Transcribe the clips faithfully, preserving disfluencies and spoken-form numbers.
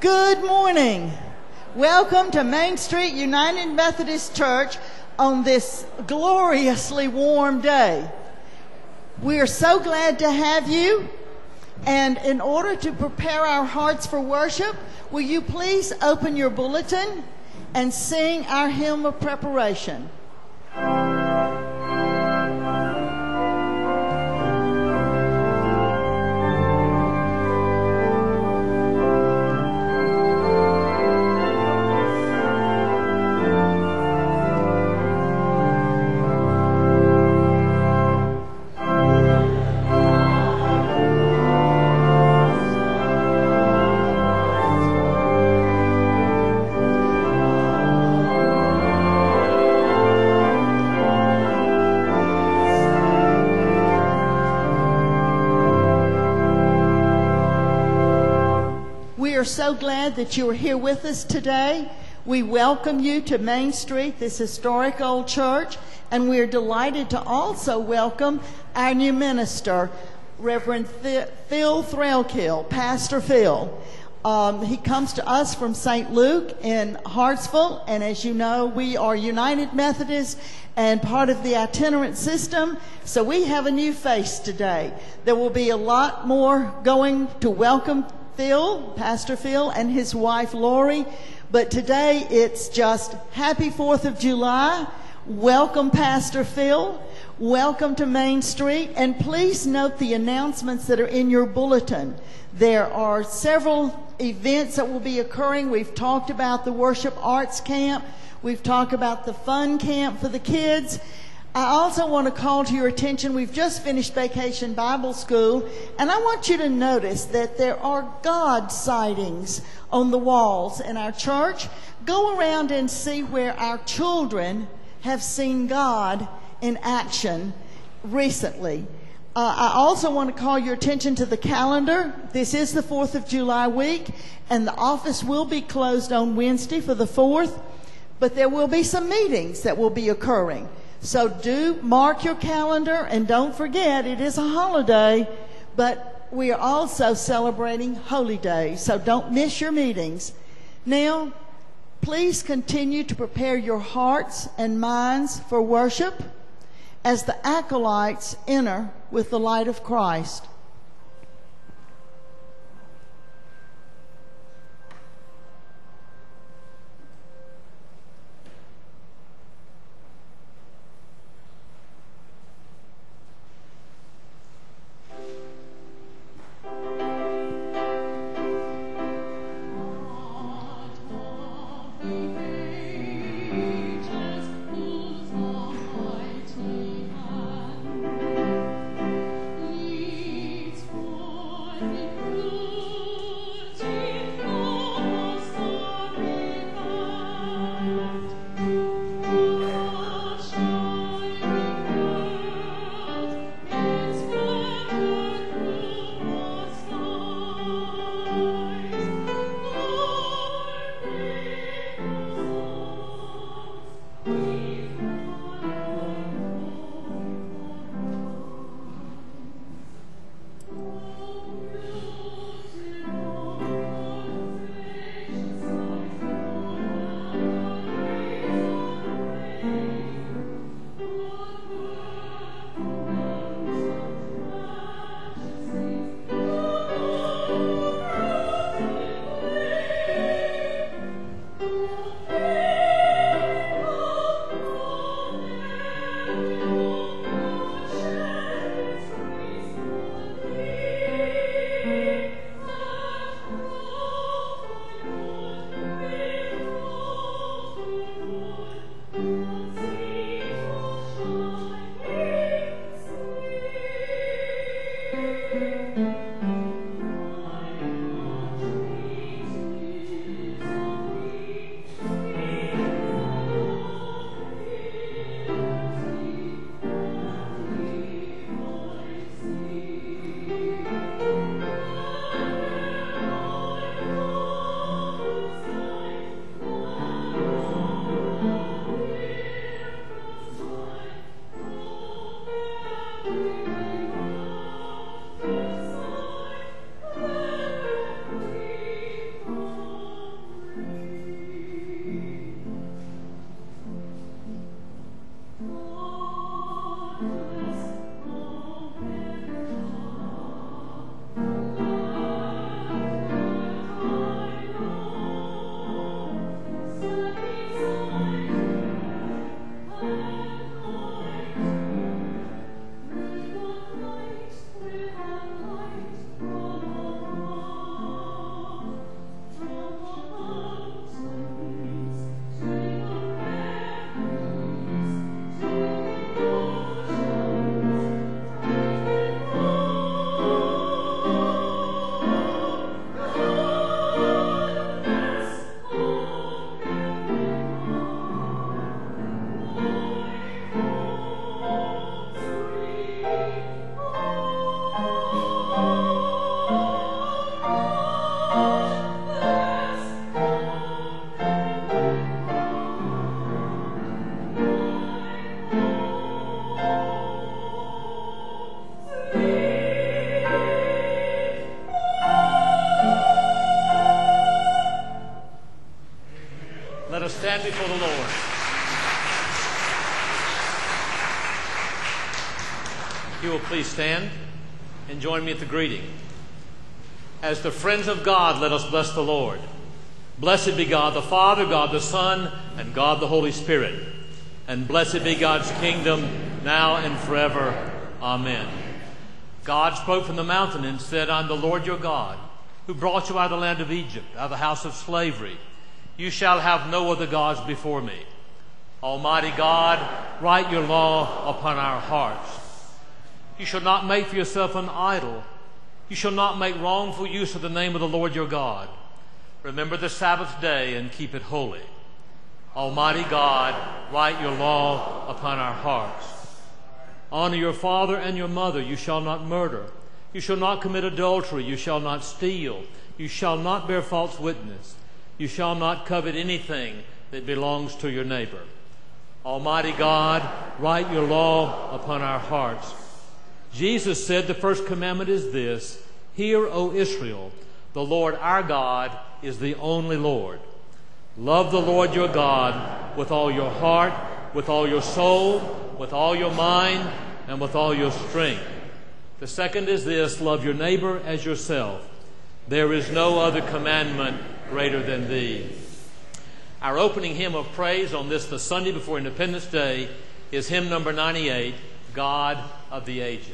Good morning. Welcome to Main Street United Methodist Church on this gloriously warm day. We are so glad to have you. And in order to prepare our hearts for worship, will you please open your bulletin and sing our hymn of preparation. We are so glad that you are here with us today. We welcome you to Main Street, this historic old church, and we are delighted to also welcome our new minister, Reverend Phil Threlkill, Pastor Phil. Um, he comes to us from Saint Luke in Hartsville, and as you know, we are United Methodist and part of the itinerant system, so we have a new face today. There will be a lot more going to welcome Phil, Pastor Phil, and his wife Lori, but today it's just happy fourth of July. Welcome, Pastor Phil. Welcome to Main Street, and please note the announcements that are in your bulletin. There are several events that will be occurring. We've talked about the Worship Arts Camp. We've talked about the Fun Camp for the kids. I also want to call to your attention, we've just finished Vacation Bible School, and I want you to notice that there are God sightings on the walls in our church. Go around and see where our children have seen God in action recently. Uh, I also want to call your attention to the calendar. This is the fourth of July week, and the office will be closed on Wednesday for the fourth, but there will be some meetings that will be occurring. So do mark your calendar, and don't forget it is a holiday, but we are also celebrating Holy Day, so don't miss your meetings. Now, please continue to prepare your hearts and minds for worship as the acolytes enter with the light of Christ. Lead before the Lord. If you will please stand and join me at the greeting. As the friends of God, let us bless the Lord. Blessed be God the Father, God the Son, and God the Holy Spirit. And blessed be God's kingdom, now and forever. Amen. God spoke from the mountain and said, I'm the Lord your God, who brought you out of the land of Egypt, out of the house of slavery. You shall have no other gods before me. Almighty God, write your law upon our hearts. You shall not make for yourself an idol. You shall not make wrongful use of the name of the Lord your God. Remember the Sabbath day and keep it holy. Almighty God, write your law upon our hearts. Honor your father and your mother. You shall not murder. You shall not commit adultery. You shall not steal. You shall not bear false witness. You shall not covet anything that belongs to your neighbor. Almighty God, write your law upon our hearts. Jesus said the first commandment is this, Hear, O Israel, the Lord our God is the only Lord. Love the Lord your God with all your heart, with all your soul, with all your mind, and with all your strength. The second is this, love your neighbor as yourself. There is no other commandment greater than these. Our opening hymn of praise on this, the Sunday before Independence Day, is hymn number ninety-eight, God of the Ages.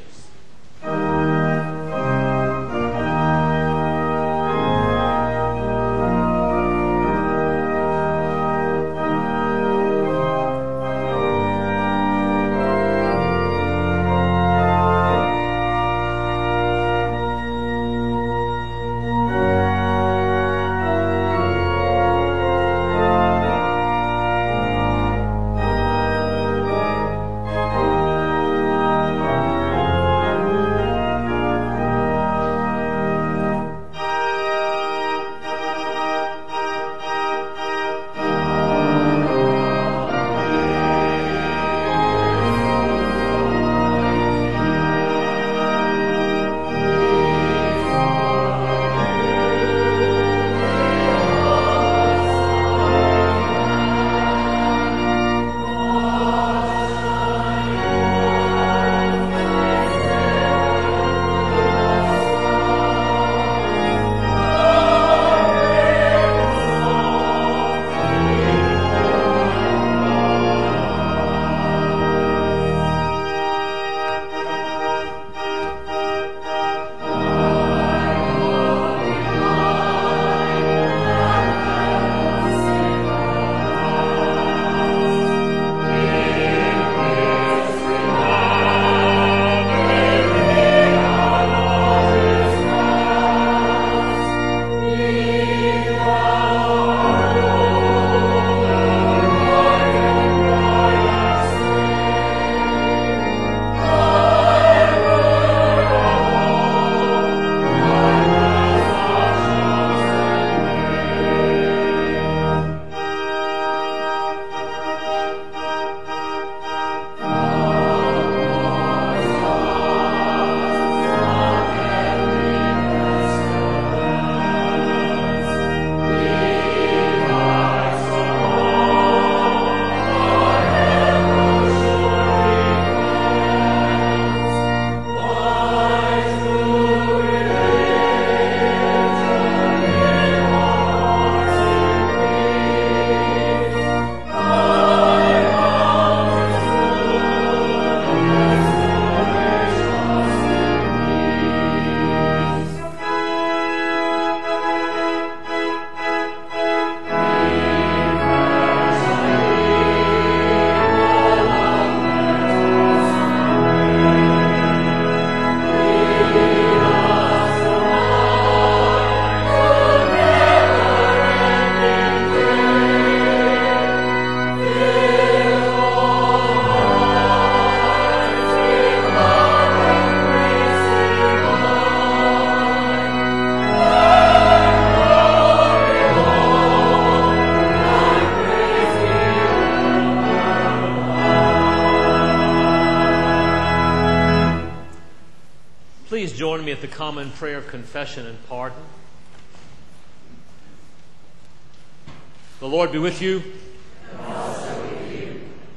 Please join me at the common prayer of confession and pardon. The Lord be with you.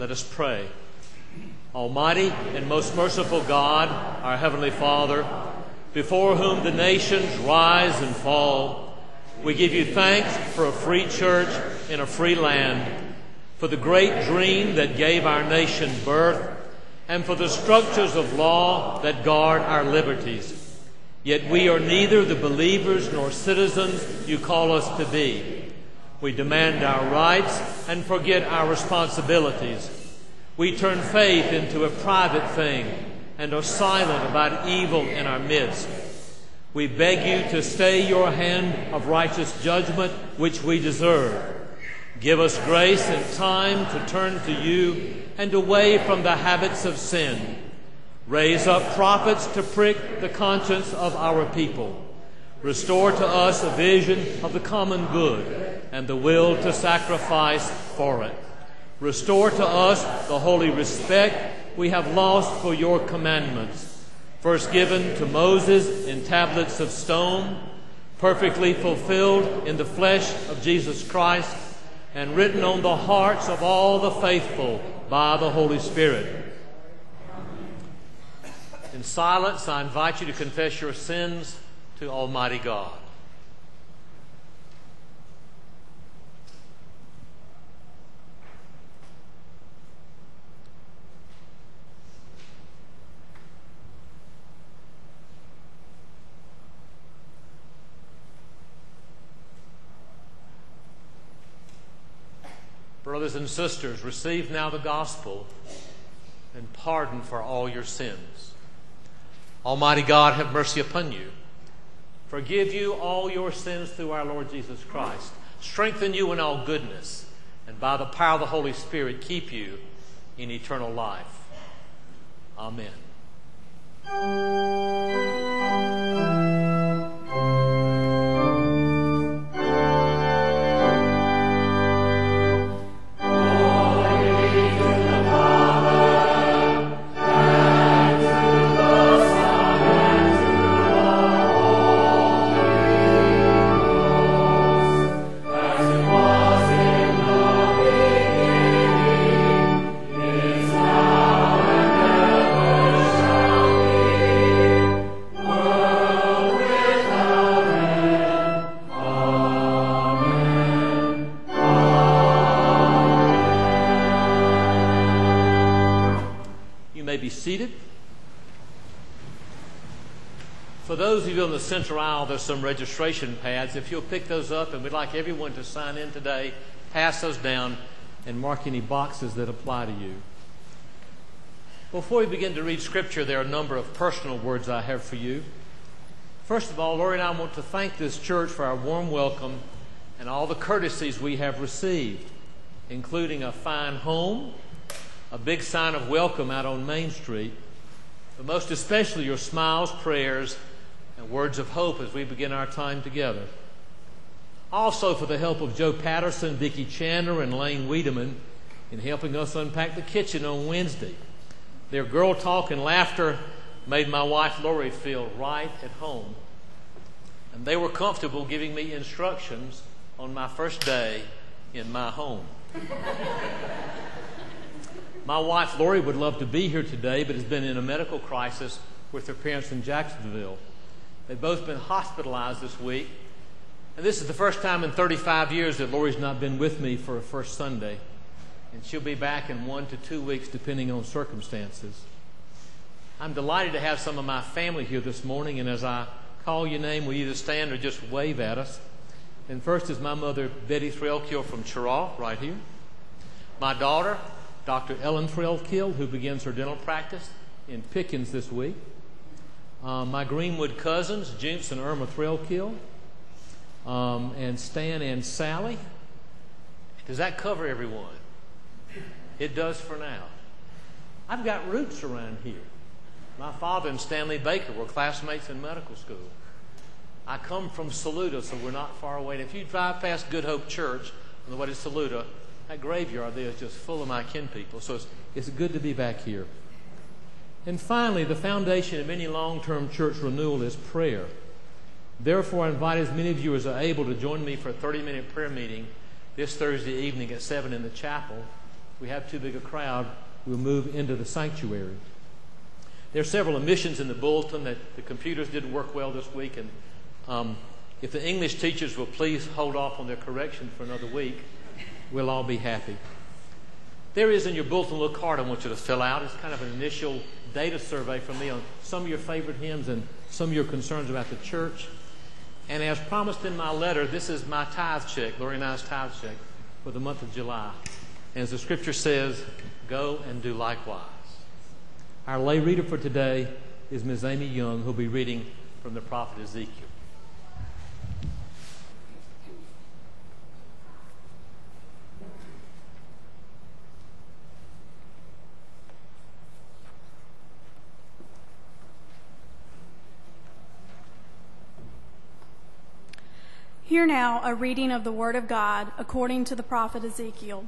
Let us pray. Almighty and most merciful God, our Heavenly Father, before whom the nations rise and fall, we give you thanks for a free church in a free land, for the great dream that gave our nation birth, and for the structures of law that guard our liberties. Yet we are neither the believers nor citizens you call us to be. We demand our rights and forget our responsibilities. We turn faith into a private thing and are silent about evil in our midst. We beg you to stay your hand of righteous judgment, which we deserve. Give us grace and time to turn to you and away from the habits of sin. Raise up prophets to prick the conscience of our people. Restore to us a vision of the common good and the will to sacrifice for it. Restore to us the holy respect we have lost for your commandments, first given to Moses in tablets of stone, perfectly fulfilled in the flesh of Jesus Christ, and written on the hearts of all the faithful by the Holy Spirit. In silence, I invite you to confess your sins to Almighty God. Brothers and sisters, receive now the gospel and pardon for all your sins. Almighty God, have mercy upon you. Forgive you all your sins through our Lord Jesus Christ. Strengthen you in all goodness, and by the power of the Holy Spirit, keep you in eternal life. Amen. Seated. For those of you on the center aisle, there's some registration pads. If you'll pick those up, and we'd like everyone to sign in today, pass those down and mark any boxes that apply to you. Before we begin to read Scripture, there are a number of personal words I have for you. First of all, Lori and I want to thank this church for our warm welcome and all the courtesies we have received, including a fine home, a big sign of welcome out on Main Street, but most especially your smiles, prayers, and words of hope as we begin our time together. Also for the help of Joe Patterson, Vicki Chandler, and Lane Wiedemann in helping us unpack the kitchen on Wednesday. Their girl talk and laughter made my wife Lori feel right at home. And they were comfortable giving me instructions on my first day in my home. My wife, Lori, would love to be here today, but has been in a medical crisis with her parents in Jacksonville. They've both been hospitalized this week, and this is the first time in thirty-five years that Lori's not been with me for a first Sunday, and she'll be back in one to two weeks, depending on circumstances. I'm delighted to have some of my family here this morning, and as I call your name, will you either stand or just wave at us? And first is my mother, Betty Threlkill from Cheraw, right here. My daughter, Doctor Ellen Threlkill, who begins her dental practice in Pickens this week. Um, my Greenwood cousins, Jinx and Irma Threlkill, um, and Stan and Sally. Does that cover everyone? It does for now. I've got roots around here. My father and Stanley Baker were classmates in medical school. I come from Saluda, so we're not far away. And if you drive past Good Hope Church on the way to Saluda, that graveyard there is just full of my kin people, so it's, it's good to be back here. And finally, the foundation of any long-term church renewal is prayer. Therefore, I invite as many of you as are able to join me for a thirty-minute prayer meeting this Thursday evening at seven in the chapel. we have too big a crowd, we'll move into the sanctuary. There are several omissions in the bulletin that the computers didn't work well this week, and um, if the English teachers will please hold off on their correction for another week, we'll all be happy. There is in your bulletin a little card I want you to fill out. It's kind of an initial data survey from me on some of your favorite hymns and some of your concerns about the church. And as promised in my letter, this is my tithe check, Lori and I's tithe check for the month of July. And as the scripture says, go and do likewise. Our lay reader for today is Miz Amy Young, who'll be reading from the prophet Ezekiel. Hear now a reading of the Word of God according to the prophet Ezekiel.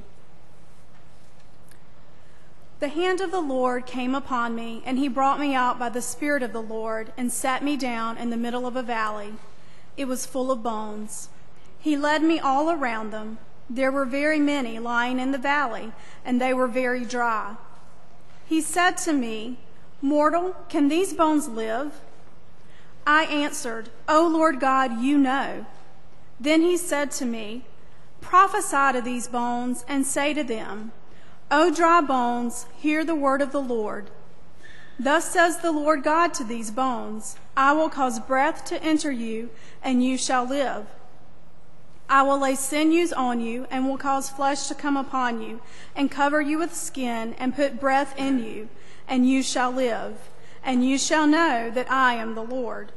The hand of the Lord came upon me, and he brought me out by the Spirit of the Lord and sat me down in the middle of a valley. It was full of bones. He led me all around them. There were very many lying in the valley, and they were very dry. He said to me, "Mortal, can these bones live?" I answered, "O Lord God, you know." Then he said to me, "Prophesy to these bones and say to them, O dry bones, hear the word of the Lord. Thus says the Lord God to these bones, I will cause breath to enter you, and you shall live. I will lay sinews on you, and will cause flesh to come upon you, and cover you with skin, and put breath in you, and you shall live, and you shall know that I am the Lord."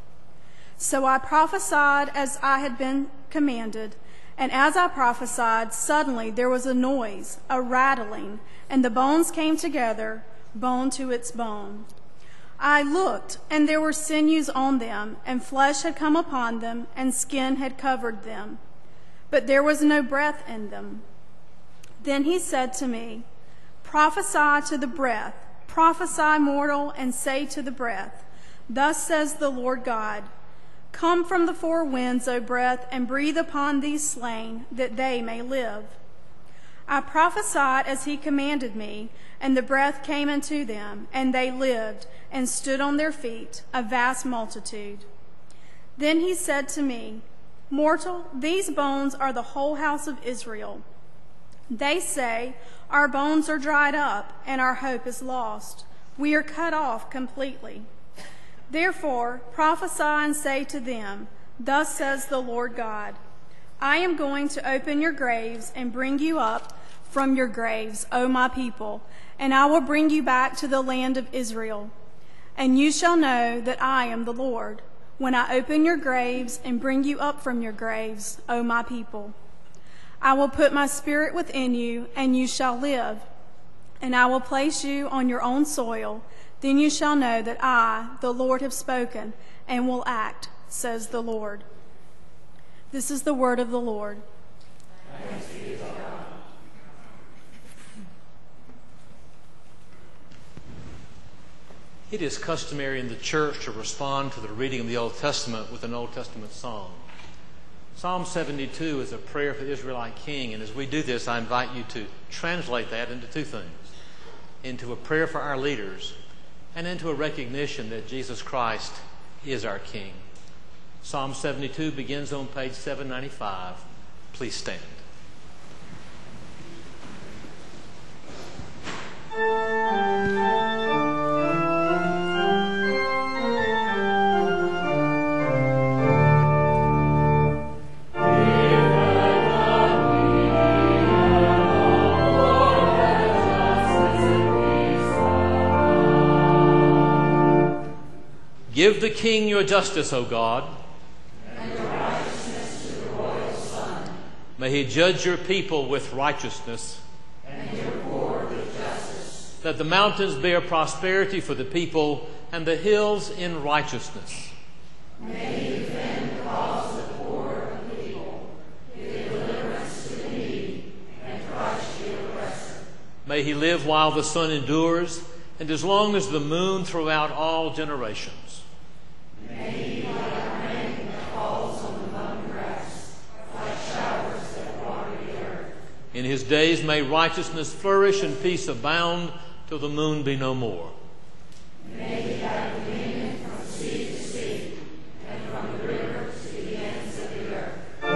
So I prophesied as I had been commanded, and as I prophesied, suddenly there was a noise, a rattling, and the bones came together, bone to its bone. I looked, and there were sinews on them, and flesh had come upon them, and skin had covered them, but there was no breath in them. Then he said to me, "Prophesy to the breath, prophesy, mortal, and say to the breath, Thus says the Lord God, Come from the four winds, O breath, and breathe upon these slain, that they may live." I prophesied as he commanded me, and the breath came into them, and they lived, and stood on their feet, a vast multitude. Then he said to me, "Mortal, these bones are the whole house of Israel. They say, Our bones are dried up, and our hope is lost. We are cut off completely. Therefore, prophesy and say to them, Thus says the Lord God, I am going to open your graves and bring you up from your graves, O my people, and I will bring you back to the land of Israel. And you shall know that I am the Lord, when I open your graves and bring you up from your graves, O my people. I will put my spirit within you, and you shall live, and I will place you on your own soil. Then you shall know that I, the Lord, have spoken and will act, says the Lord." This is the word of the Lord. Thanks be to God. It is customary in the church to respond to the reading of the Old Testament with an Old Testament song. Psalm seventy-two is a prayer for the Israelite king, and as we do this, I invite you to translate that into two things: into a prayer for our leaders, and into a recognition that Jesus Christ is our King. Psalm seventy-two begins on page seven ninety-five. Please stand. Give the king your justice, O God, and your righteousness to the royal Son. May he judge your people with righteousness, and your poor with justice. Let the mountains bear prosperity for the people, and the hills in righteousness. May he defend the cause of the poor of the people, give deliverance to the needy, and crush the oppressor. May he live while the sun endures, and as long as the moon throughout all generations. May he be like rain that falls on the mown grass, like showers that water the earth. In his days may righteousness flourish and peace abound till the moon be no more. May he have dominion from sea to sea and from the river to the ends of the earth.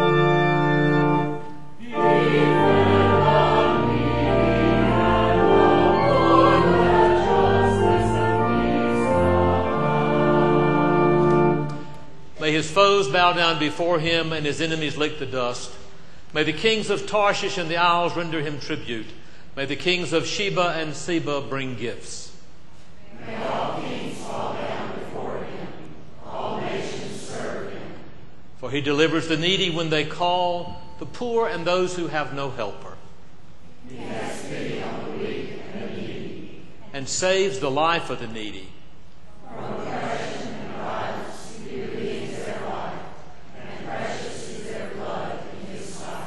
May his foes bow down before him and his enemies lick the dust. May the kings of Tarshish and the isles render him tribute. May the kings of Sheba and Seba bring gifts. May all kings fall down before him. All nations serve him. For he delivers the needy when they call, the poor and those who have no helper. He has pity on the weak and the needy. And saves the life of the needy. From oppression and violence he redeems their life, and precious is their blood in his sight.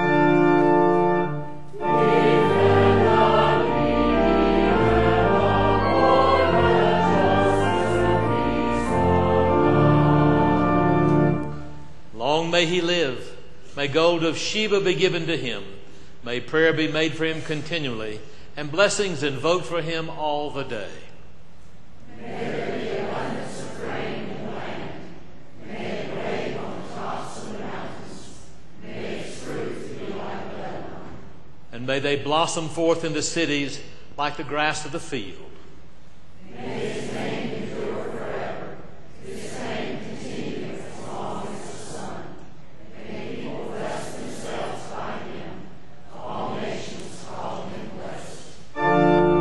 Long may he live. May gold of Sheba be given to him. May prayer be made for him continually, and blessings invoked for him all the day. May there be abundance of grain in the land. May it rain on the tops of the mountains. May its fruits be like Lebanon. And may they blossom forth in the cities like the grass of the field. May his name endure forever. His fame continue as long as the sun. May people bless themselves by him. All nations call him blessed.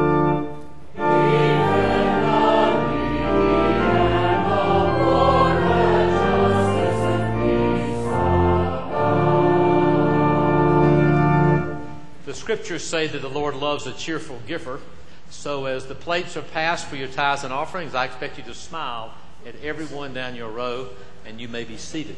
The scriptures say that the Lord loves a cheerful giver. So as the plates are passed for your tithes and offerings, I expect you to smile at everyone down your row, and you may be seated.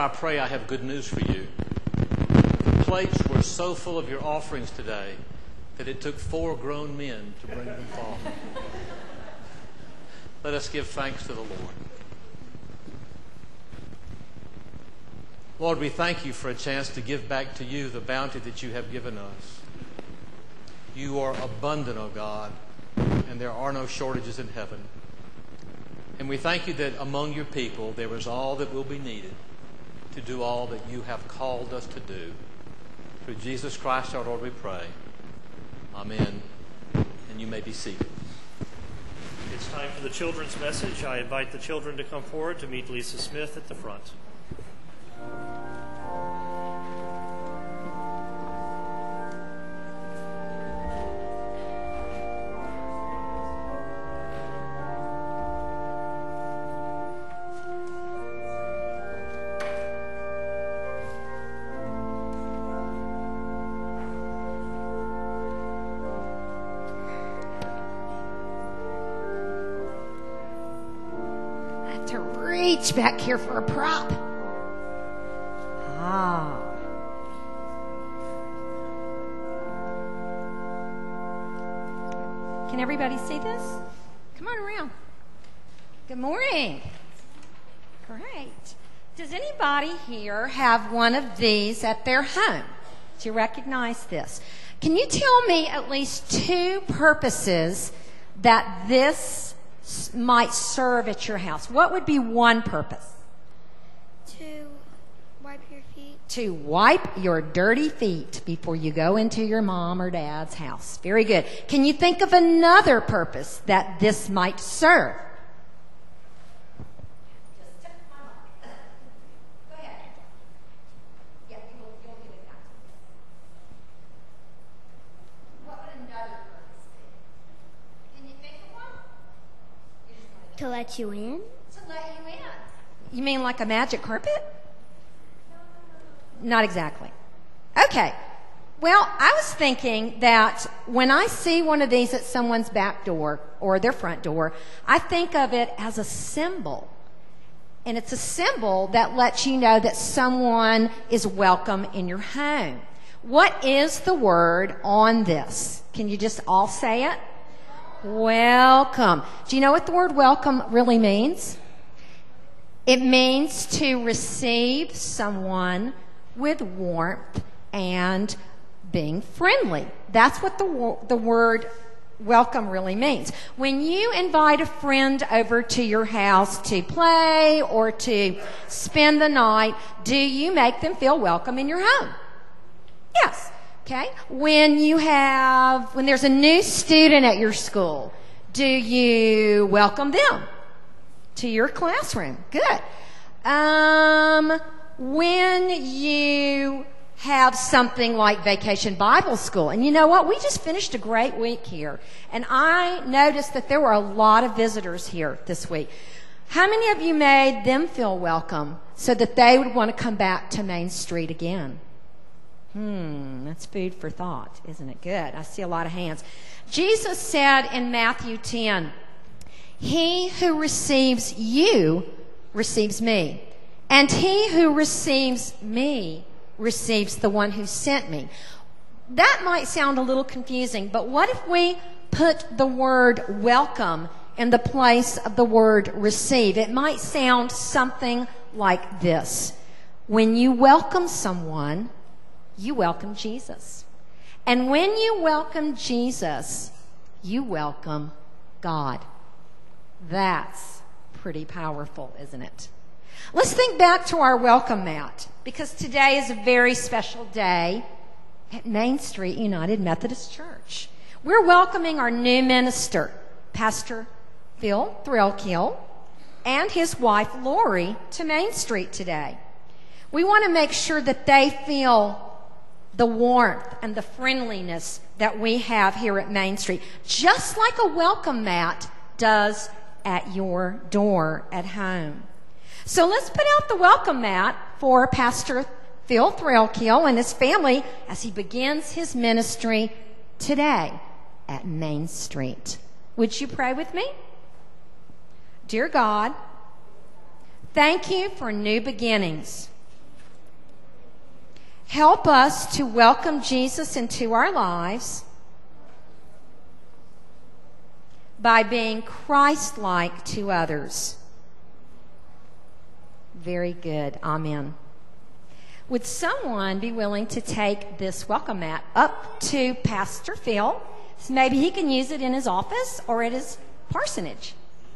I pray, I have good news for you. The plates were so full of your offerings today that it took four grown men to bring them forward. Let us give thanks to the Lord. Lord, we thank you for a chance to give back to you the bounty that you have given us. You are abundant, O God, and there are no shortages in heaven. And we thank you that among your people there is all that will be needed to do all that you have called us to do. Through Jesus Christ our Lord we pray. Amen. And you may be seated. It's time for the children's message. I invite the children to come forward to meet Lisa Smith at the front. Back here for a prop. Ah. Can everybody see this? Come on around. Good morning. Great. Does anybody here have one of these at their home? Do you recognize this? Can you tell me at least two purposes that this might serve at your house? What would be one purpose? To wipe your feet. To wipe your dirty feet before you go into your mom or dad's house. Very good. Can you think of another purpose that this might serve? Just tip my mic. Go ahead. Yeah, you will, you'll get it back. What would another purpose be? Can you think of one? To let you in? To let you in. You mean like a magic carpet? Not exactly. Okay. Well, I was thinking that when I see one of these at someone's back door or their front door, I think of it as a symbol. And it's a symbol that lets you know that someone is welcome in your home. What is the word on this? Can you just all say it? Welcome. Do you know what the word welcome really means? It means to receive someone with warmth and being friendly. That's what the, the word welcome really means. When you invite a friend over to your house to play or to spend the night, do you make them feel welcome in your home? Yes. Okay. When you have, when there's a new student at your school, do you welcome them to your classroom? Good. Um, when you have something like Vacation Bible School, and you know what? We just finished a great week here, and I noticed that there were a lot of visitors here this week. How many of you made them feel welcome so that they would want to come back to Main Street again? Hmm, that's food for thought, isn't it? Good. I see a lot of hands. Jesus said in Matthew ten, "He who receives you receives me, and he who receives me receives the one who sent me." That might sound a little confusing, but what if we put the word welcome in the place of the word receive? It might sound something like this. When you welcome someone, you welcome Jesus. And when you welcome Jesus, you welcome God. That's pretty powerful, isn't it? Let's think back to our welcome mat, because today is a very special day at Main Street United Methodist Church. We're welcoming our new minister, Pastor Phil Threlkill, and his wife, Lori, to Main Street today. We want to make sure that they feel the warmth and the friendliness that we have here at Main Street, just like a welcome mat does at your door at home. So let's put out the welcome mat for Pastor Phil Threlkill and his family as he begins his ministry today at Main Street. Would you pray with me? Dear God, thank you for new beginnings. Help us to welcome Jesus into our lives by being Christ-like to others. Very good. Amen. Would someone be willing to take this welcome mat up to Pastor Phil? So maybe he can use it in his office or at his parsonage.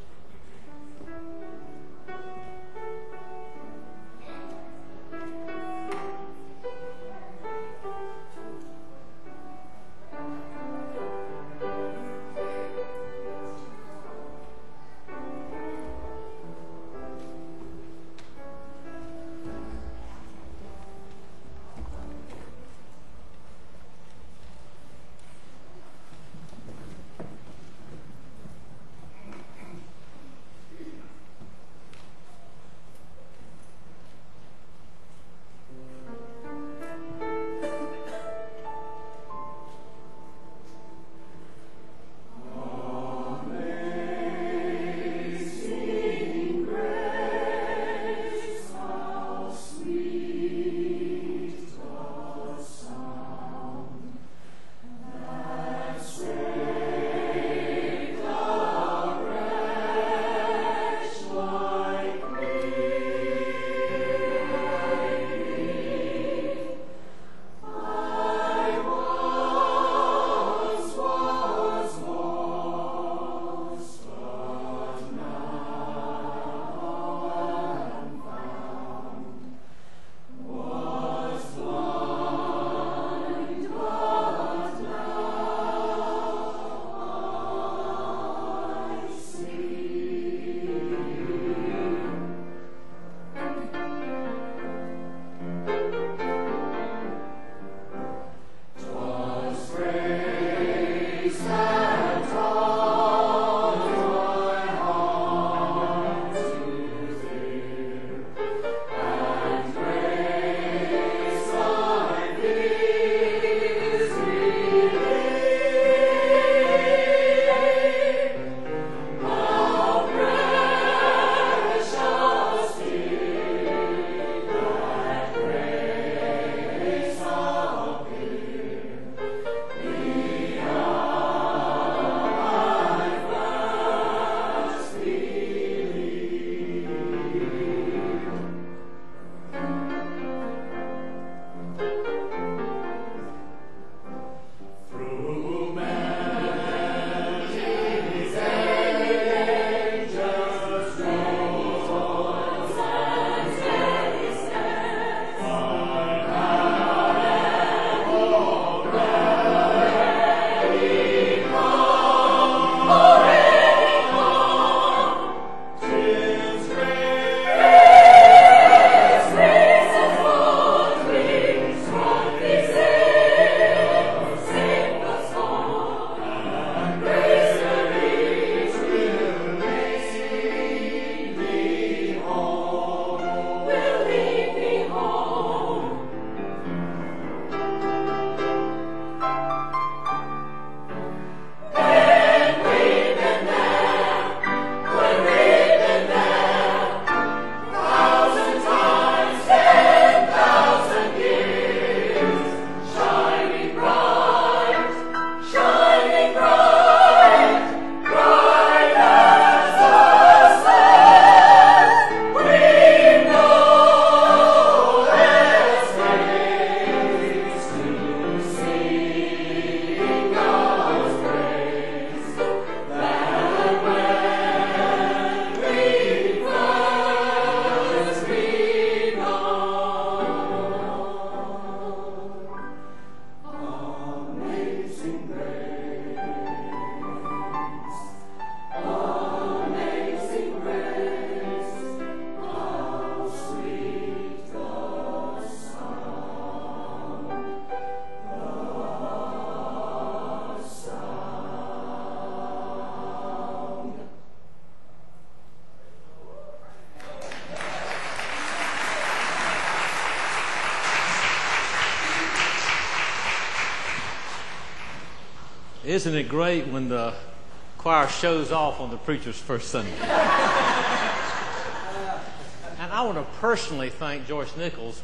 Isn't it great when the choir shows off on the preacher's first Sunday? And I want to personally thank Joyce Nichols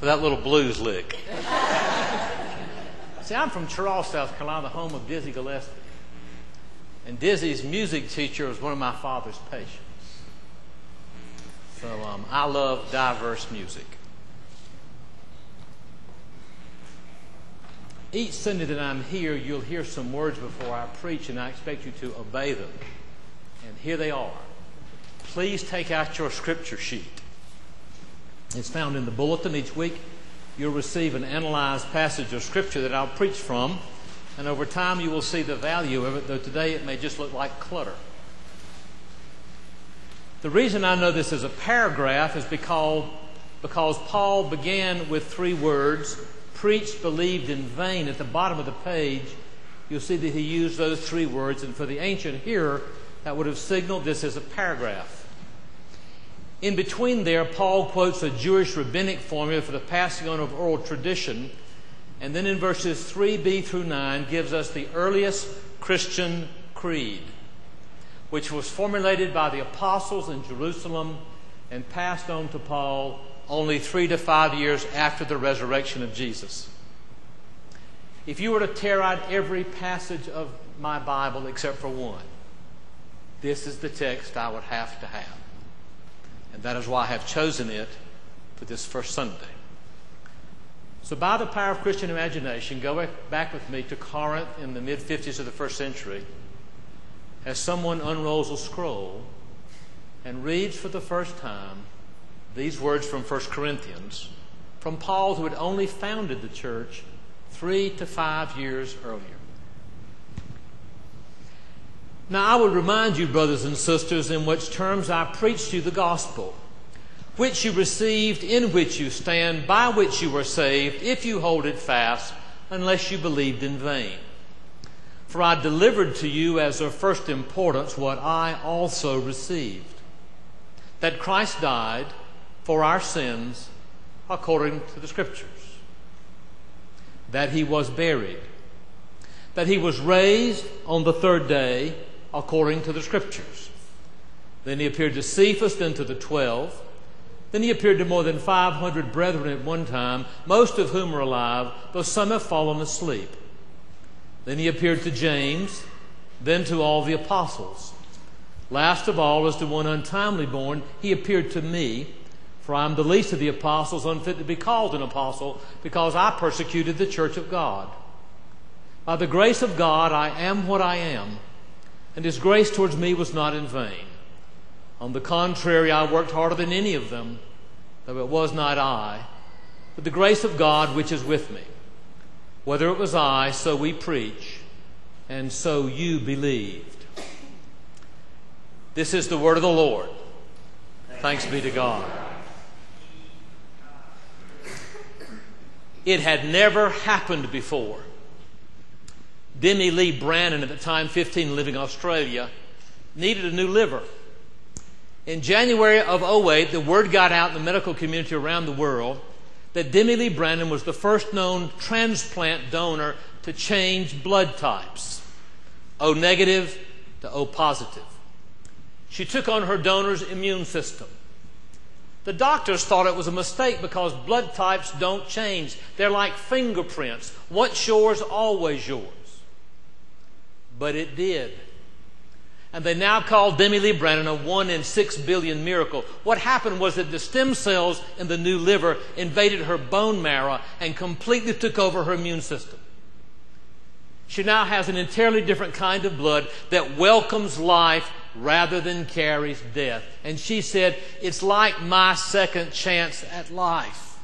for that little blues lick. See, I'm from Charles, South Carolina, the home of Dizzy Gillespie. And Dizzy's music teacher was one of my father's patients. So um, I love diverse music. Each Sunday that I'm here, you'll hear some words before I preach, and I expect you to obey them. And here they are. Please take out your scripture sheet. It's found in the bulletin. Each week you'll receive an analyzed passage of scripture that I'll preach from, and over time you will see the value of it, though today it may just look like clutter. The reason I know this is a paragraph is because, because Paul began with three words, preached, believed in vain. At the bottom of the page, you'll see that he used those three words, and for the ancient hearer, that would have signaled this as a paragraph. In between there, Paul quotes a Jewish rabbinic formula for the passing on of oral tradition, and then in verses three b through nine gives us the earliest Christian creed, which was formulated by the apostles in Jerusalem and passed on to Paul only three to five years after the resurrection of Jesus. If you were to tear out every passage of my Bible except for one, this is the text I would have to have. And that is why I have chosen it for this first Sunday. So by the power of Christian imagination, go back with me to Corinth in the mid-fifties of the first century as someone unrolls a scroll and reads for the first time these words from First Corinthians from Paul, who had only founded the church three to five years earlier. Now, I would remind you, brothers and sisters, in which terms I preached you the gospel, which you received, in which you stand, by which you were saved, if you hold it fast, unless you believed in vain. For I delivered to you as of first importance what I also received, that Christ died for our sins according to the Scriptures, that he was buried, that he was raised on the third day according to the Scriptures. Then he appeared to Cephas, then to the twelve. Then he appeared to more than five hundred brethren at one time, most of whom are alive, though some have fallen asleep. Then he appeared to James, then to all the apostles. Last of all, as to one untimely born, he appeared to me, for I am the least of the apostles, unfit to be called an apostle, because I persecuted the church of God. By the grace of God, I am what I am, and his grace towards me was not in vain. On the contrary, I worked harder than any of them, though it was not I, but the grace of God which is with me. Whether it was I, so we preach, and so you believed. This is the word of the Lord. Thanks be to God. It had never happened before. Demi Lee Brannon, at the time fifteen, living in Australia, needed a new liver. In January of oh eight, the word got out in the medical community around the world that Demi Lee Brannon was the first known transplant donor to change blood types, O negative to O positive. She took on her donor's immune system. The doctors thought it was a mistake because blood types don't change. They're like fingerprints. Once yours, always yours. But it did. And they now call Demi Lee Brannon a one in six billion miracle. What happened was that the stem cells in the new liver invaded her bone marrow and completely took over her immune system. She now has an entirely different kind of blood that welcomes life rather than carries death. And she said, it's like my second chance at life.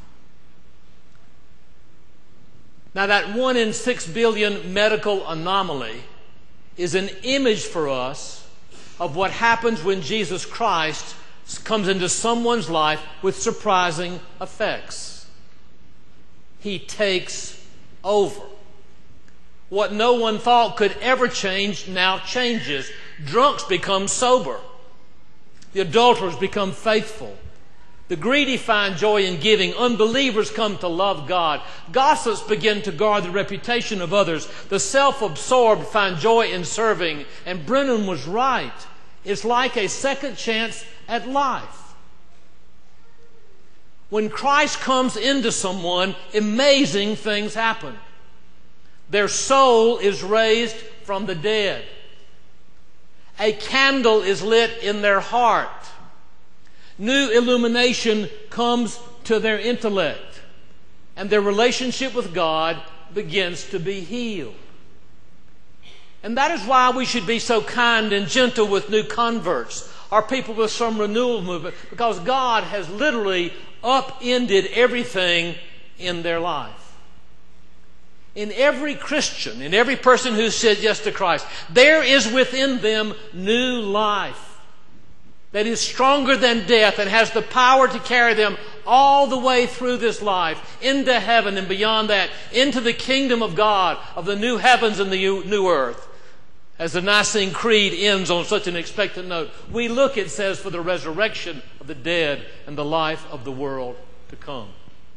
Now, that one in six billion medical anomaly is an image for us of what happens when Jesus Christ comes into someone's life with surprising effects. He takes over. What no one thought could ever change now changes. Drunks become sober. The adulterers become faithful. The greedy find joy in giving. Unbelievers come to love God. Gossips begin to guard the reputation of others. The self-absorbed find joy in serving. And Brennan was right. It's like a second chance at life. When Christ comes into someone, amazing things happen. Their soul is raised from the dead. A candle is lit in their heart. New illumination comes to their intellect, and their relationship with God begins to be healed. And that is why we should be so kind and gentle with new converts or people with some renewal movement, because God has literally upended everything in their life. In every Christian, in every person who said yes to Christ, there is within them new life that is stronger than death and has the power to carry them all the way through this life, into heaven and beyond that, into the kingdom of God, of the new heavens and the new earth. As the Nicene Creed ends on such an expectant note, we look, it says, for the resurrection of the dead and the life of the world to come.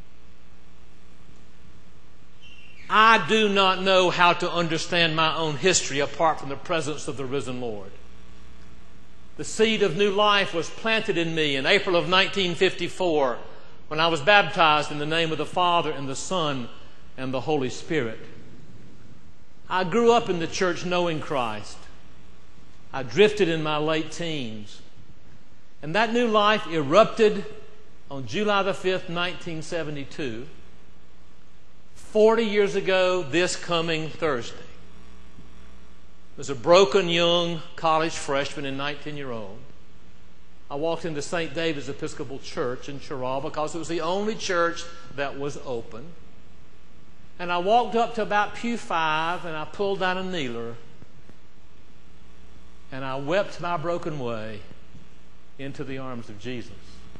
I do not know how to understand my own history apart from the presence of the risen Lord. The seed of new life was planted in me in April of nineteen fifty-four when I was baptized in the name of the Father and the Son and the Holy Spirit. I grew up in the church knowing Christ. I drifted in my late teens. And that new life erupted on July the fifth, nineteen seventy-two. Forty years ago, this coming Thursday. As a broken young college freshman and nineteen-year-old, I walked into Saint David's Episcopal Church in Chirral because it was the only church that was open. And I walked up to about pew five, and I pulled down a kneeler, and I wept my broken way into the arms of Jesus.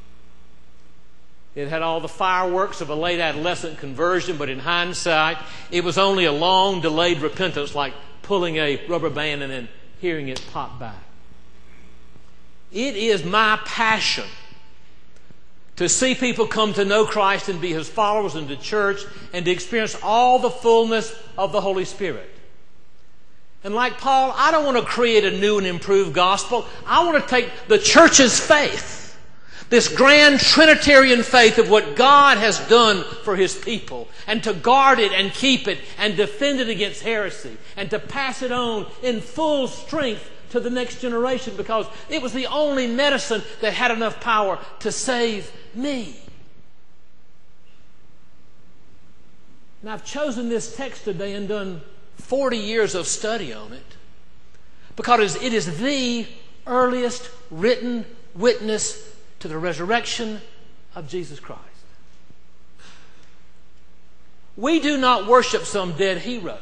It had all the fireworks of a late adolescent conversion, but in hindsight, it was only a long delayed repentance, like pulling a rubber band and then hearing it pop back. It is my passion to see people come to know Christ and be His followers in the church and to experience all the fullness of the Holy Spirit. And like Paul, I don't want to create a new and improved gospel. I want to take the church's faith, this grand Trinitarian faith of what God has done for His people, and to guard it and keep it and defend it against heresy and to pass it on in full strength to the next generation, because it was the only medicine that had enough power to save me. And I've chosen this text today and done forty years of study on it because it is the earliest written witness to the resurrection of Jesus Christ. We do not worship some dead hero.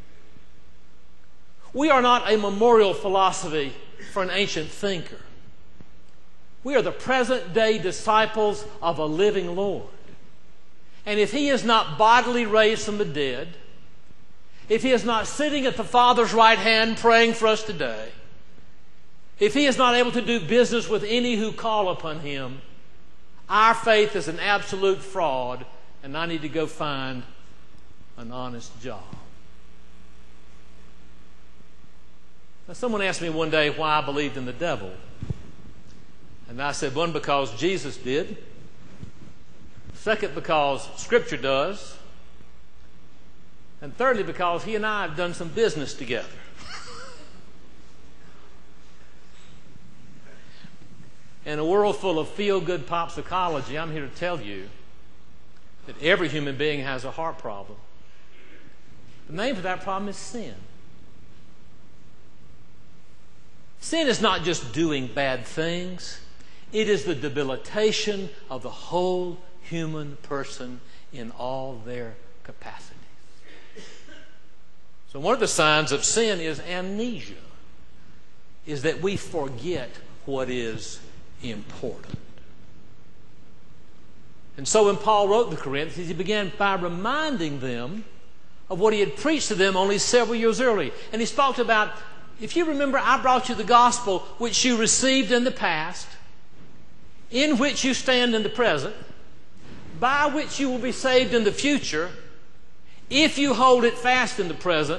We are not a memorial philosophy for an ancient thinker. We are the present-day disciples of a living Lord. And if He is not bodily raised from the dead, if He is not sitting at the Father's right hand praying for us today, if He is not able to do business with any who call upon Him, our faith is an absolute fraud, and I need to go find an honest job. Now, someone asked me one day why I believed in the devil. And I said, one, because Jesus did. Second, because Scripture does. And thirdly, because he and I have done some business together. In a world full of feel-good pop psychology, I'm here to tell you that every human being has a heart problem. The name for that problem is sin. Sin is not just doing bad things. It is the debilitation of the whole human person in all their capacities. So one of the signs of sin is amnesia, is that we forget what is important. And so when Paul wrote the Corinthians, he began by reminding them of what he had preached to them only several years earlier. And he spoke about, if you remember, I brought you the gospel which you received in the past, in which you stand in the present, by which you will be saved in the future, if you hold it fast in the present,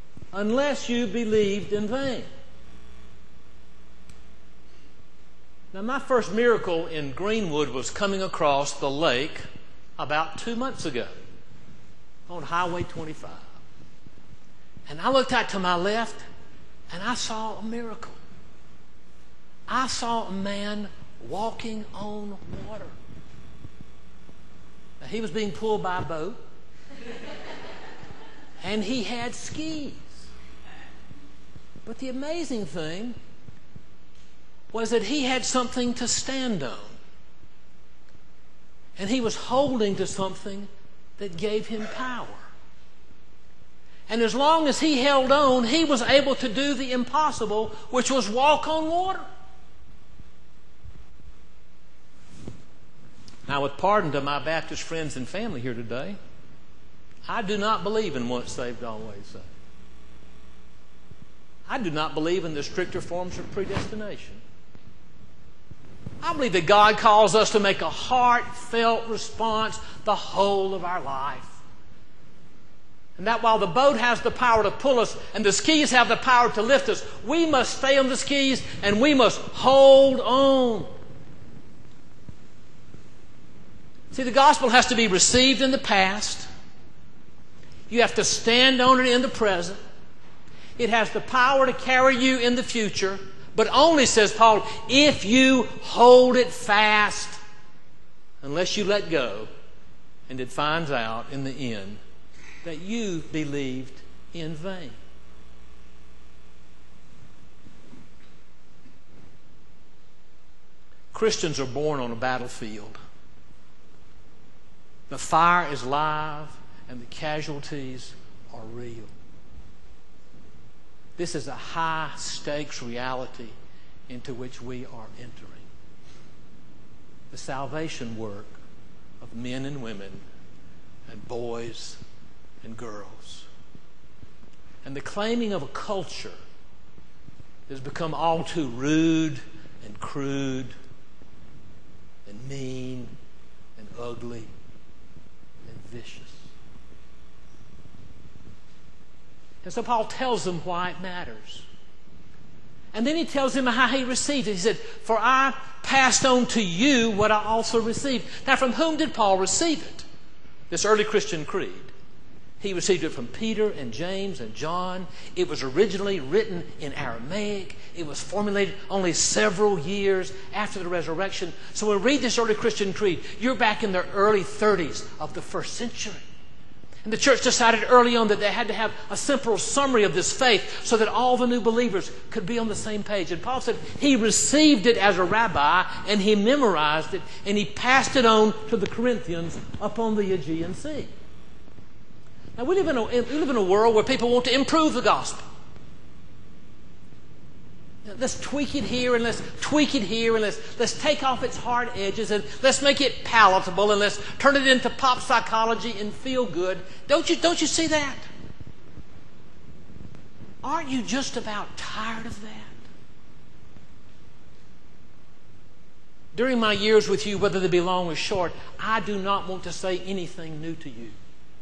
unless you believed in vain. Now, my first miracle in Greenwood was coming across the lake about two months ago on Highway twenty-five. And I looked out to my left, and I saw a miracle. I saw a man walking on water. Now, he was being pulled by a boat, and he had skis. But the amazing thing was that he had something to stand on. And he was holding to something that gave him power. And as long as he held on, he was able to do the impossible, which was walk on water. Now, with pardon to my Baptist friends and family here today, I do not believe in once saved, always saved. I do not believe in the stricter forms of predestination. I believe that God calls us to make a heartfelt response the whole of our life. And that while the boat has the power to pull us and the skis have the power to lift us, we must stay on the skis and we must hold on. See, the gospel has to be received in the past. You have to stand on it in the present. It has the power to carry you in the future, but only, says Paul, if you hold it fast, unless you let go, and it finds out in the end that you believed in vain. Christians are born on a battlefield. The fire is live and the casualties are real. This is a high-stakes reality into which we are entering. The salvation work of men and women and boys and girls. And the claiming of a culture that has become all too rude and crude and mean and ugly and vicious. And so Paul tells them why it matters. And then he tells them how he received it. He said, for I passed on to you what I also received. Now, from whom did Paul receive it? This early Christian creed. He received it from Peter and James and John. It was originally written in Aramaic. It was formulated only several years after the resurrection. So when we read this early Christian creed, you're back in the early thirties of the first century. And the church decided early on that they had to have a simple summary of this faith so that all the new believers could be on the same page. And Paul said he received it as a rabbi and he memorized it and he passed it on to the Corinthians up on the Aegean Sea. Now, we live in a, we live in a world where people want to improve the gospel. Let's tweak it here and let's tweak it here and let's, let's take off its hard edges and let's make it palatable and let's turn it into pop psychology and feel good. Don't you, don't you see that? Aren't you just about tired of that? During my years with you, whether they be long or short, I do not want to say anything new to you.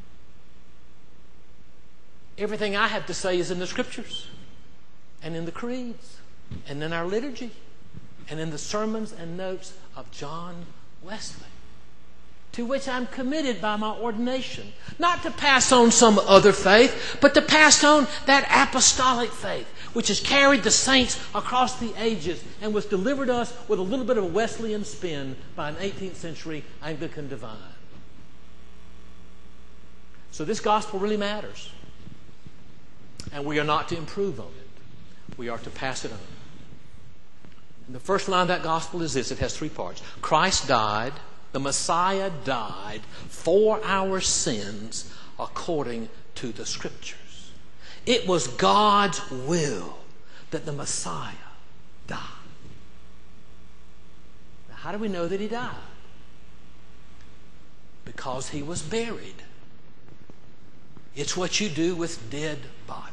Everything I have to say is in the Scriptures and in the creeds and in our liturgy and in the sermons and notes of John Wesley, to which I'm committed by my ordination, not to pass on some other faith, but to pass on that apostolic faith, which has carried the saints across the ages and was delivered us with a little bit of a Wesleyan spin by an eighteenth century Anglican divine. So this gospel really matters. And we are not to improve on it. We are to pass it on. And the first line of that gospel is this. It has three parts. Christ died, the Messiah died for our sins according to the Scriptures. It was God's will that the Messiah died. Now, how do we know that he died? Because he was buried. It's what you do with dead bodies.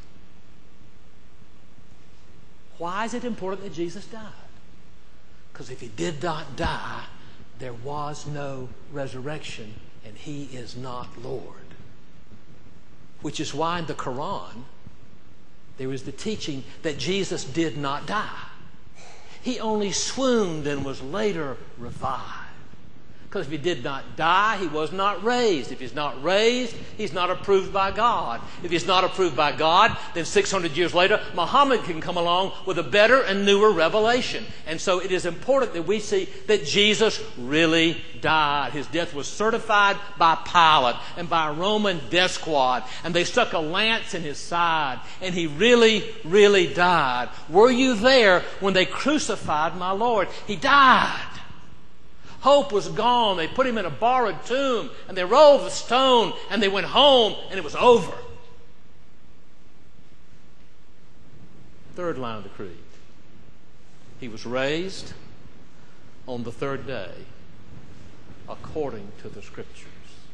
Why is it important that Jesus died? Because if he did not die, there was no resurrection, and he is not Lord. Which is why in the Quran, there is the teaching that Jesus did not die. He only swooned and was later revived. Because if he did not die, he was not raised. If he's not raised, he's not approved by God. If he's not approved by God, then six hundred years later, Muhammad can come along with a better and newer revelation. And so it is important that we see that Jesus really died. His death was certified by Pilate and by a Roman death squad. And they stuck a lance in his side. And he really, really died. Were you there when they crucified my Lord? He died. Hope was gone. They put him in a borrowed tomb, and they rolled the stone, and they went home, and it was over. Third line of the creed. He was raised on the third day according to the Scriptures.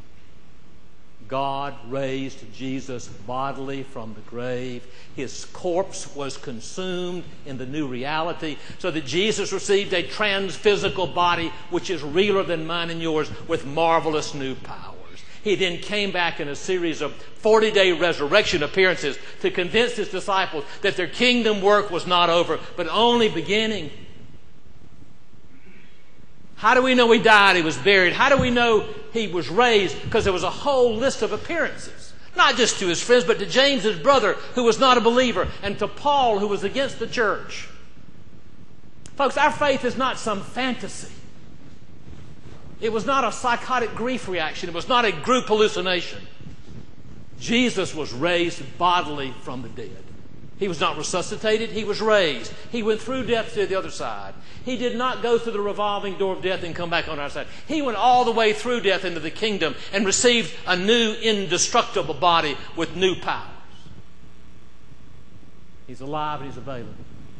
God raised Jesus bodily from the grave. His corpse was consumed in the new reality, so that Jesus received a trans-physical body which is realer than mine and yours, with marvelous new powers. He then came back in a series of forty-day resurrection appearances to convince his disciples that their kingdom work was not over, but only beginning. How do we know he died, he was buried? How do we know he was raised? Because there was a whole list of appearances. Not just to his friends, but to James, his brother, who was not a believer, and to Paul, who was against the church. Folks, our faith is not some fantasy. It was not a psychotic grief reaction. It was not a group hallucination. Jesus was raised bodily from the dead. He was not resuscitated. He was raised. He went through death to the other side. He did not go through the revolving door of death and come back on our side. He went all the way through death into the kingdom and received a new indestructible body with new powers. He's alive and he's available.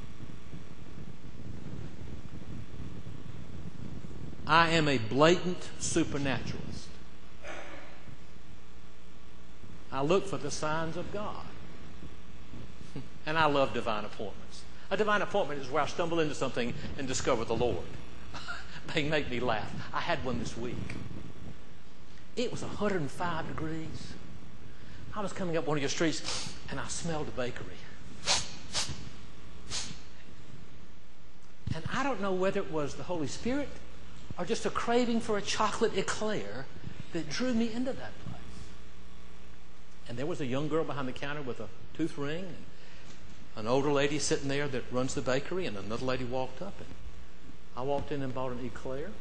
I am a blatant supernaturalist. I look for the signs of God. And I love divine appointments. A divine appointment is where I stumble into something and discover the Lord. They make me laugh. I had one this week. It was one hundred five degrees. I was coming up one of your streets and I smelled a bakery. And I don't know whether it was the Holy Spirit or just a craving for a chocolate eclair that drew me into that place. And there was a young girl behind the counter with a tooth ring, and an older lady sitting there that runs the bakery, and another lady walked up, and I walked in and bought an eclair.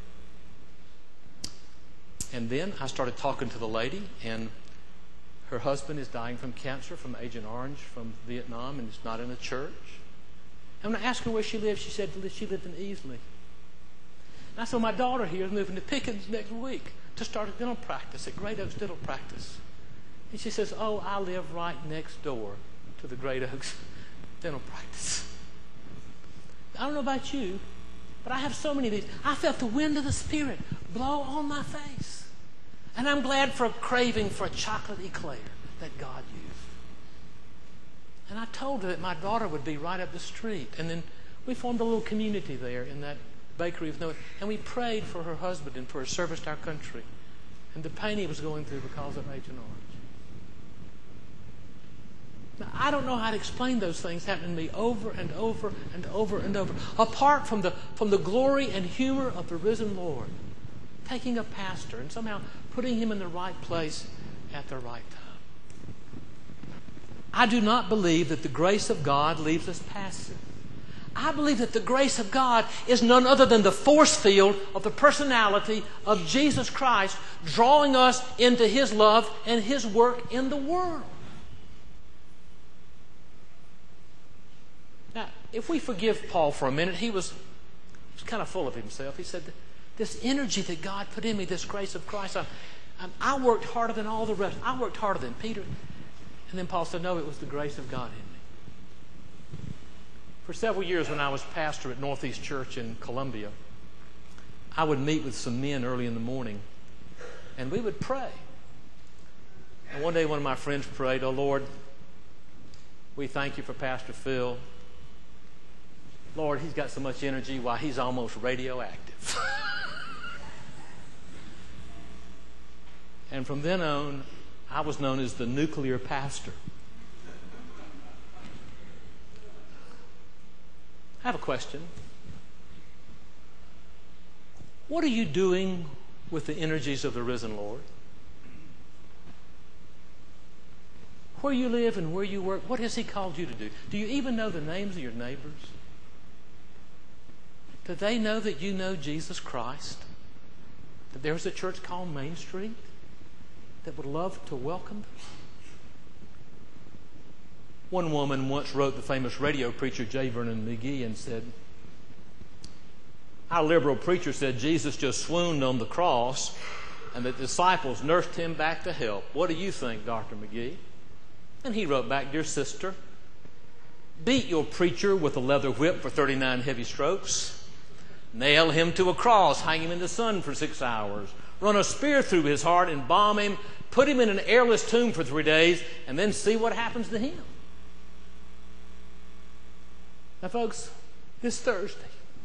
And then I started talking to the lady, and her husband is dying from cancer from Agent Orange from Vietnam, and is not in a church. And when I asked her where she lived, she said she lived in Easley. And I said, my daughter here is moving to Pickens next week to start a dental practice at Great Oaks Dental Practice. And she says, oh, I live right next door to the Great Oaks Dental Practice. I don't know about you, but I have so many of these. I felt the wind of the Spirit blow on my face. And I'm glad for a craving for a chocolate eclair that God used. And I told her that my daughter would be right up the street. And then we formed a little community there in that bakery of Noah. And we prayed for her husband and for her service to our country and the pain he was going through because of Agent Orange. Now, I don't know how to explain those things happening to me over and over and over and over, apart from the, from the glory and humor of the risen Lord, taking a pastor and somehow putting him in the right place at the right time. I do not believe that the grace of God leaves us passive. I believe that the grace of God is none other than the force field of the personality of Jesus Christ, drawing us into His love and His work in the world. Now, if we forgive Paul for a minute, he was, he was kind of full of himself. He said, this energy that God put in me, this grace of Christ, I, I, I worked harder than all the rest. I worked harder than Peter. And then Paul said, no, it was the grace of God in me. For several years when I was pastor at Northeast Church in Columbia, I would meet with some men early in the morning, and we would pray. And one day one of my friends prayed, oh, Lord, we thank you for Pastor Phil. Lord, he's got so much energy, why, he's almost radioactive. And from then on, I was known as the nuclear pastor. I have a question. What are you doing with the energies of the risen Lord? Where you live and where you work, what has He called you to do? Do you even know the names of your neighbors? Do they know that you know Jesus Christ? That there's a church called Main Street that would love to welcome them? One woman once wrote the famous radio preacher J. Vernon McGee and said, our liberal preacher said Jesus just swooned on the cross and the disciples nursed Him back to health. What do you think, Doctor McGee? And he wrote back, dear sister, beat your preacher with a leather whip for thirty-nine heavy strokes. Nail him to a cross, hang him in the sun for six hours. Run a spear through his heart, embalm him, put him in an airless tomb for three days, and then see what happens to him. Now, folks, this Thursday,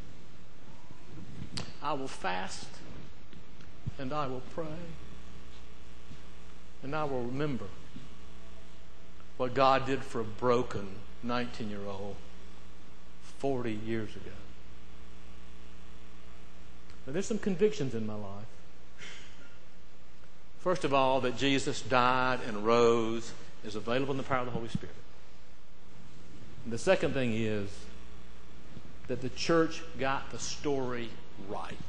I will fast, and I will pray, and I will remember what God did for a broken nineteen-year-old forty years ago. Now, there's some convictions in my life. First of all, that Jesus died and rose is available in the power of the Holy Spirit. And the second thing is that the church got the story right.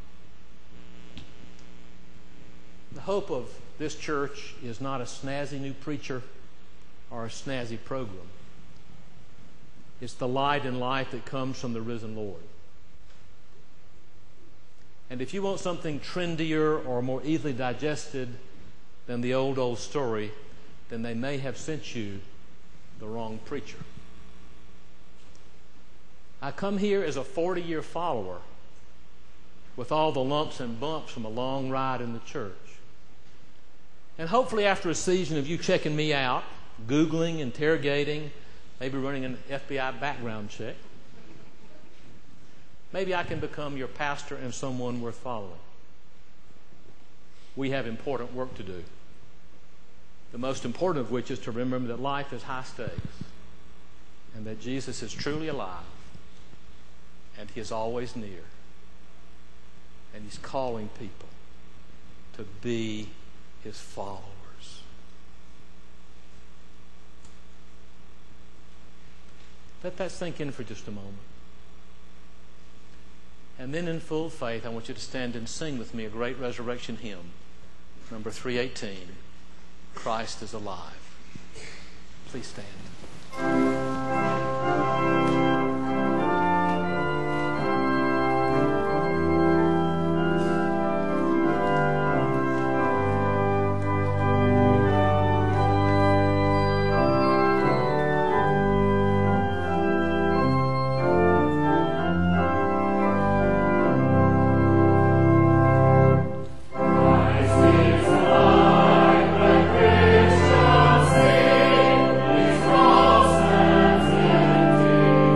The hope of this church is not a snazzy new preacher or a snazzy program. It's the light and life that comes from the risen Lord. And if you want something trendier or more easily digested than the old, old story, then they may have sent you the wrong preacher. I come here as a forty-year follower with all the lumps and bumps from a long ride in the church. And hopefully after a season of you checking me out, Googling, interrogating, maybe running an F B I background check, maybe I can become your pastor and someone worth following. We have important work to do. The most important of which is to remember that life is high stakes and that Jesus is truly alive and He is always near and He's calling people to be His followers. Let that sink in for just a moment. And then in full faith, I want you to stand and sing with me a great resurrection hymn, number three eighteen, Christ is Alive. Please stand. Christ is alive.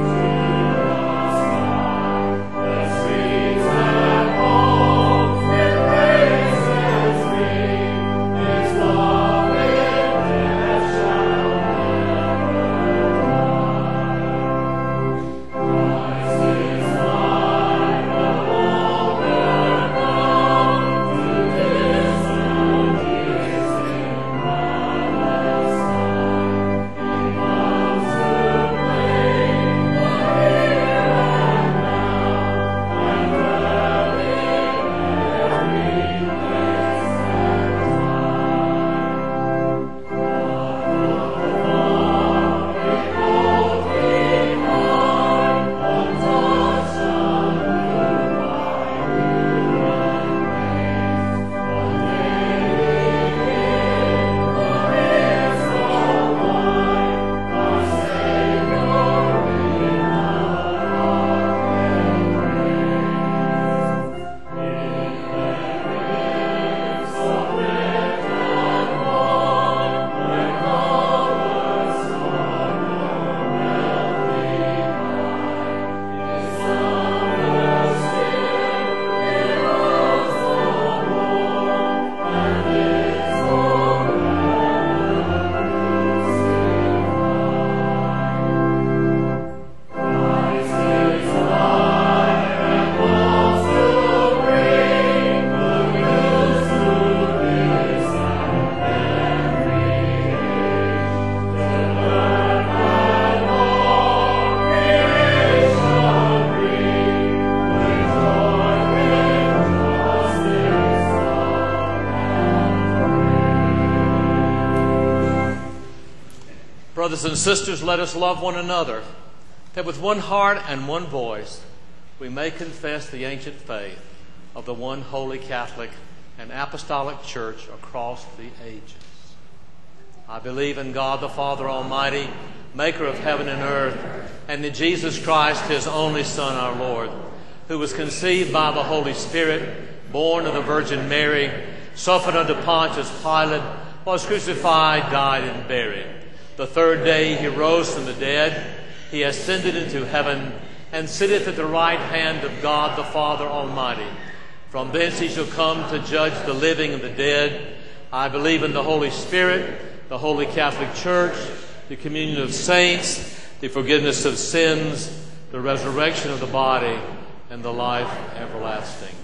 Brothers and sisters, let us love one another, that with one heart and one voice we may confess the ancient faith of the one holy Catholic and Apostolic Church across the ages. I believe in God the Father Almighty, maker of heaven and earth, and in Jesus Christ, his only Son, our Lord, who was conceived by the Holy Spirit, born of the Virgin Mary, suffered under Pontius Pilate, was crucified, died, and buried. The third day he rose from the dead. He ascended into heaven and sitteth at the right hand of God the Father Almighty. From thence he shall come to judge the living and the dead. I believe in the Holy Spirit, the Holy Catholic Church, the communion of saints, the forgiveness of sins, the resurrection of the body, and the life everlasting.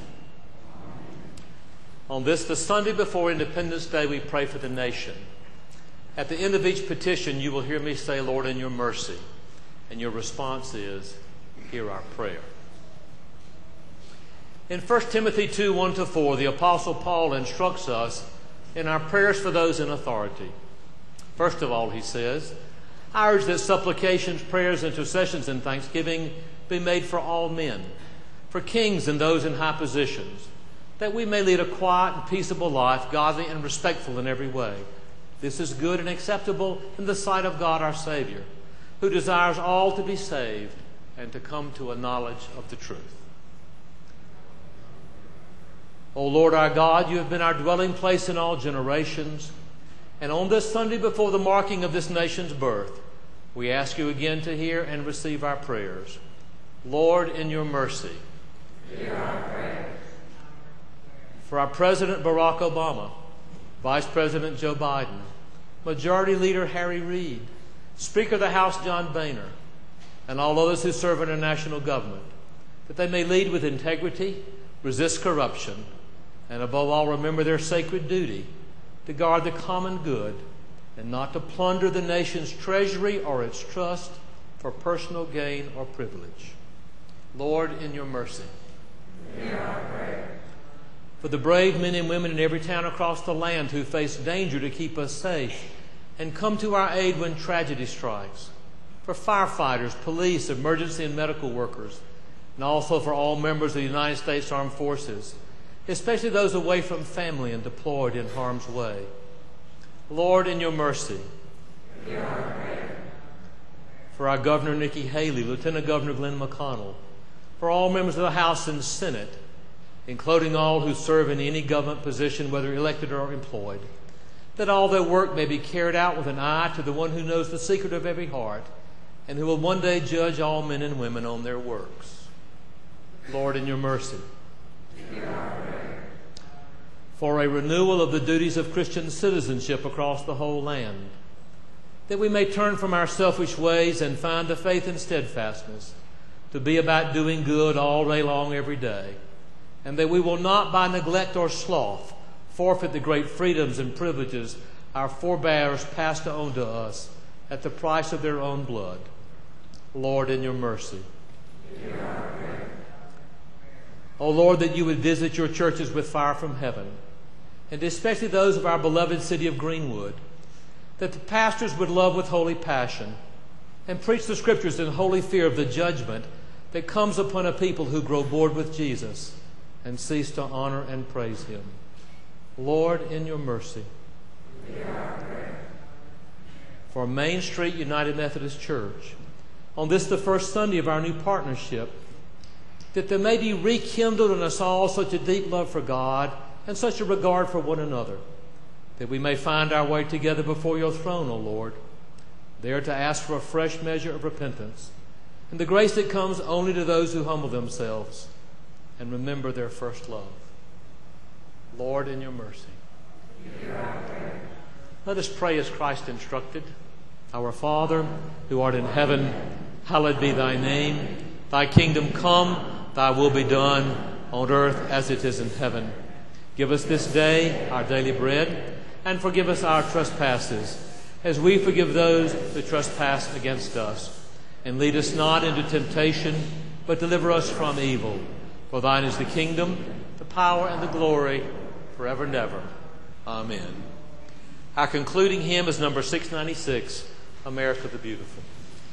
On this, the Sunday before Independence Day, we pray for the nation. At the end of each petition, you will hear me say, Lord, in your mercy. And your response is, hear our prayer. In First Timothy two, one to four, the Apostle Paul instructs us in our prayers for those in authority. First of all, he says, I urge that supplications, prayers, intercessions, and thanksgiving be made for all men, for kings and those in high positions, that we may lead a quiet and peaceable life, godly and respectful in every way. This is good and acceptable in the sight of God our Savior, who desires all to be saved and to come to a knowledge of the truth. O Lord our God, you have been our dwelling place in all generations, and on this Sunday before the marking of this nation's birth, we ask you again to hear and receive our prayers. Lord, in your mercy, hear our prayers. For our President Barack Obama, Vice President Joe Biden, Majority Leader Harry Reid, Speaker of the House John Boehner, and all others who serve in our national government, that they may lead with integrity, resist corruption, and above all remember their sacred duty to guard the common good and not to plunder the nation's treasury or its trust for personal gain or privilege. Lord, in your mercy, hear our prayer. For the brave men and women in every town across the land who face danger to keep us safe and come to our aid when tragedy strikes. For firefighters, police, emergency and medical workers, and also for all members of the United States Armed Forces, especially those away from family and deployed in harm's way. Lord, in your mercy, hear our prayer. For our Governor Nikki Haley, Lieutenant Governor Glenn McConnell, for all members of the House and Senate, including all who serve in any government position, whether elected or employed, that all their work may be carried out with an eye to the one who knows the secret of every heart and who will one day judge all men and women on their works. Lord, in your mercy, hear our prayer. For a renewal of the duties of Christian citizenship across the whole land, that we may turn from our selfish ways and find the faith and steadfastness to be about doing good all day long every day, and that we will not by neglect or sloth forfeit the great freedoms and privileges our forebears passed on to us at the price of their own blood. Lord, in your mercy, hear our prayer. O Lord, that you would visit your churches with fire from heaven, and especially those of our beloved city of Greenwood, that the pastors would love with holy passion and preach the Scriptures in holy fear of the judgment that comes upon a people who grow bored with Jesus and cease to honor and praise him. Lord, in your mercy, hear our prayer. For Main Street United Methodist Church, on this the first Sunday of our new partnership, that there may be rekindled in us all such a deep love for God and such a regard for one another, that we may find our way together before your throne, O Lord, there to ask for a fresh measure of repentance and the grace that comes only to those who humble themselves and remember their first love. Lord, in your mercy, hear our prayer. Let us pray as Christ instructed. Our Father, who art in heaven, hallowed be thy name. Thy kingdom come, thy will be done, on earth as it is in heaven. Give us this day our daily bread, and forgive us our trespasses, as we forgive those who trespass against us. And lead us not into temptation, but deliver us from evil. For thine is the kingdom, the power, and the glory, forever and ever. Amen. Our concluding hymn is number six ninety-six, America the Beautiful.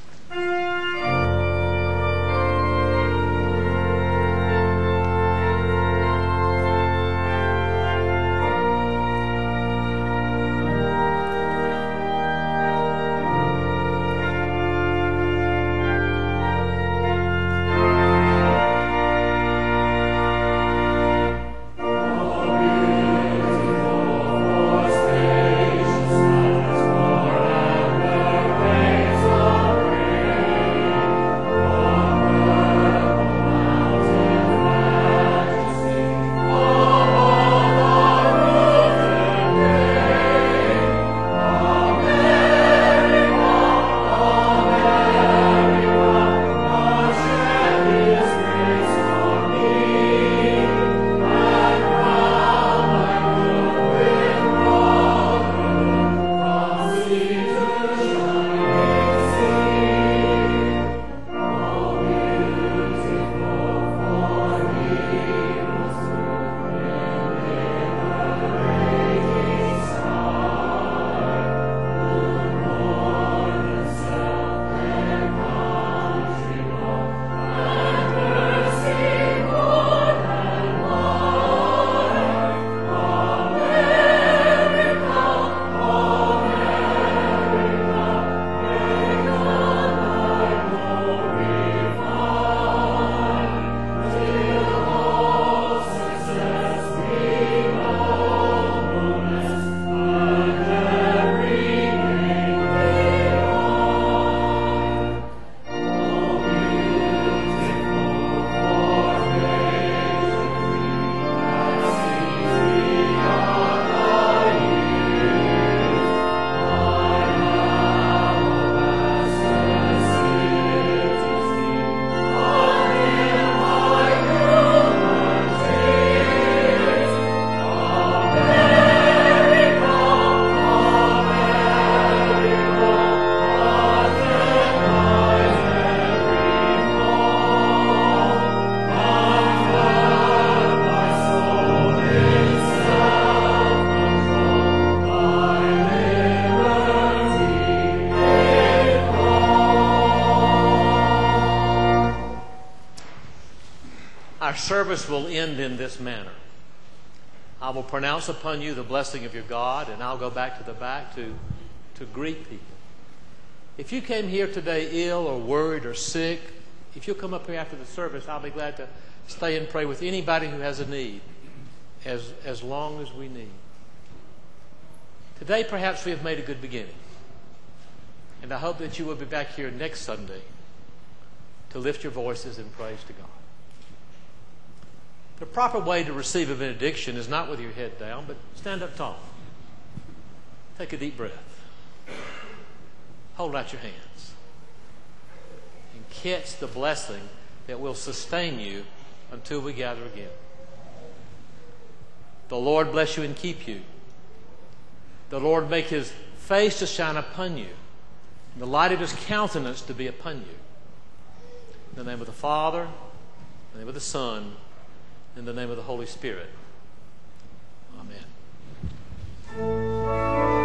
Our service will end in this manner. I will pronounce upon you the blessing of your God, and I'll go back to the back to, to greet people. If you came here today ill or worried or sick, if you'll come up here after the service, I'll be glad to stay and pray with anybody who has a need, as, as long as we need. Today, perhaps we have made a good beginning. And I hope that you will be back here next Sunday to lift your voices in praise to God. The proper way to receive a benediction is not with your head down, but stand up tall. Take a deep breath. Hold out your hands. And catch the blessing that will sustain you until we gather again. The Lord bless you and keep you. The Lord make his face to shine upon you, and the light of his countenance to be upon you. In the name of the Father, in the name of the Son, in the name of the Holy Spirit. Amen.